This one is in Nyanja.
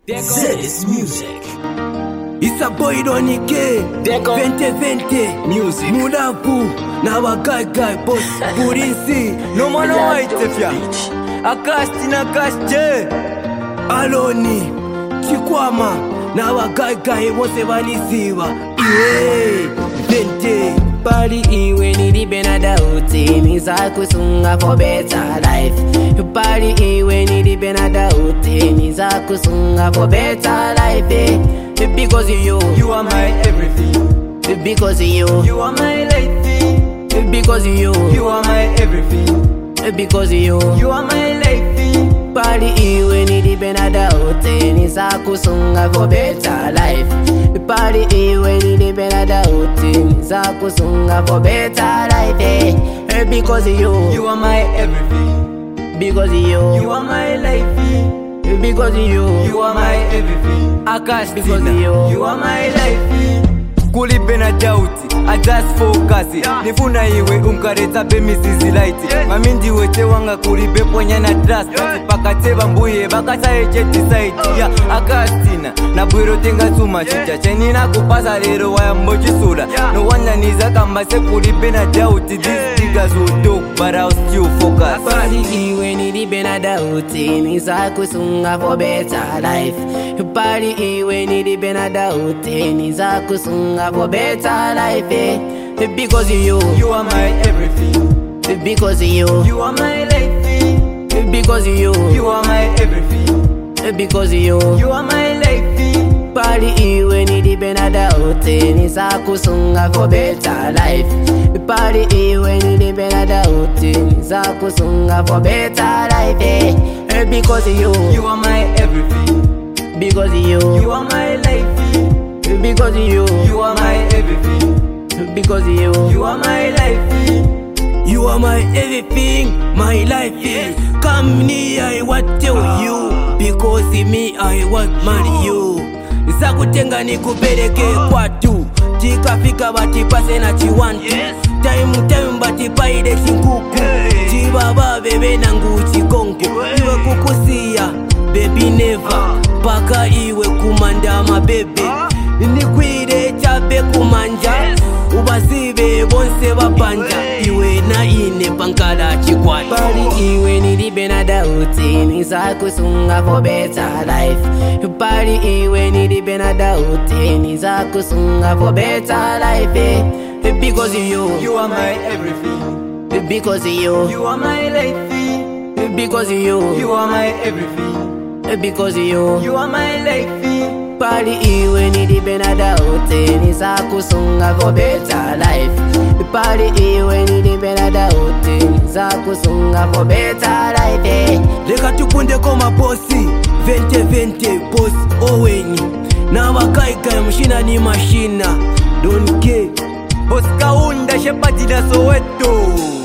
Zedis Music. It's a boy Donike, 2020 Music. Mudapu, na wagaga boss Purinsi, no man white fya. Akasti na kaste. Aloni, Chikwama, na wagaga wose balisiwa. Iwe, 20. Party iwe nilibena dauti niza kusunga for better life. Party iwe nilibena dauti niza kusunga for better life. Because of You are my everything. because of You are my life. because of You are my everything. because of You are my life. Party iwe nilibena dauti niza kusunga for better life. Party iwe nilibena dauti niza kusunga for better life. Because of You are my everything. because of You are my life. because of You are my everything. because of You are my life. Kulibena dauti, I just focus. Nifuna iwe unkareta be Mrs. Light. Mamindi wete wanga kulibe ponya na trust. Pakate bambuye bakata eche decide. Akastina na bwiro tenga tuma chicha. Cheni na kupasa lero waya mbochi sura. No wonder niza kamba se kulibena dauti. These niggas will talk but I'll still focus. Party iwe nilibena dauti niza kusunga for better life. Party iwe nilibena dauti niza kusunga for better life. Because of You are my everything. because of You are my life. because of You are my everything. because of You are my life. Party iwe nilibena dauti niza kusunga for better life. Party iwe nilibena dauti niza kusunga for better life. Because of You are my everything. because of You are my life. because of You are my everything. because of You are my life. You are my everything, my life. Come near, I want tell you. Because me, I want marry you. Zakutenga nikupeleke kwatu. Chikafika batipase na chiwantu. Time batipaide chinkuku. Chibaba bebe nangu chikonko. Iwe kukusia, baby never. Paka iwe kumanda mabebe. Nikwire chabe kumanja. Ubasibe bonse bapanja. Iwe na ine pankala chikwatu. Party iwe nilibena dauti niza kusunga for better life. Party iwe nilibena dauti niza kusunga for better life. Because of You are my everything. because of You are my life. because of You are my everything. because of You are my life. Party iwe nilibena dauti niza kusunga for better life. Party iwe nilibena dauti niza kusunga for better life. Leka tukunde koma bosi 2020 boss Oweni. Na wakaika mshina ni mashina. Don't care. Boss Kaunda Shepati na Soweto.